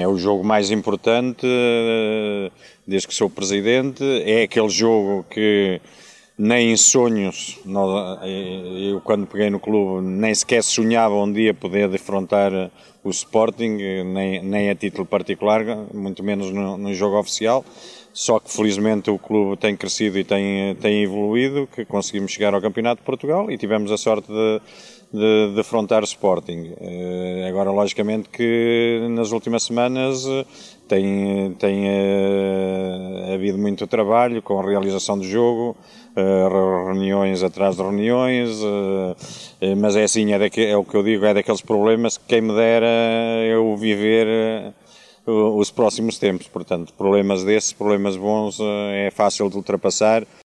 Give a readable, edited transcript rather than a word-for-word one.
é o jogo mais importante desde que sou presidente. É aquele jogo que nem em sonhos, eu quando peguei no clube nem sequer sonhava um dia poder defrontar o Sporting, nem a título particular, muito menos no jogo oficial. Só que felizmente o clube tem crescido e tem evoluído, que conseguimos chegar ao Campeonato de Portugal e tivemos a sorte de defrontar o Sporting. Agora, logicamente que nas últimas semanas tem havido muito trabalho com a realização do jogo, reuniões atrás de reuniões, mas é assim, é o que eu digo, é daqueles problemas que quem me dera eu viver os próximos tempos. Portanto, problemas desses, problemas bons, é fácil de ultrapassar.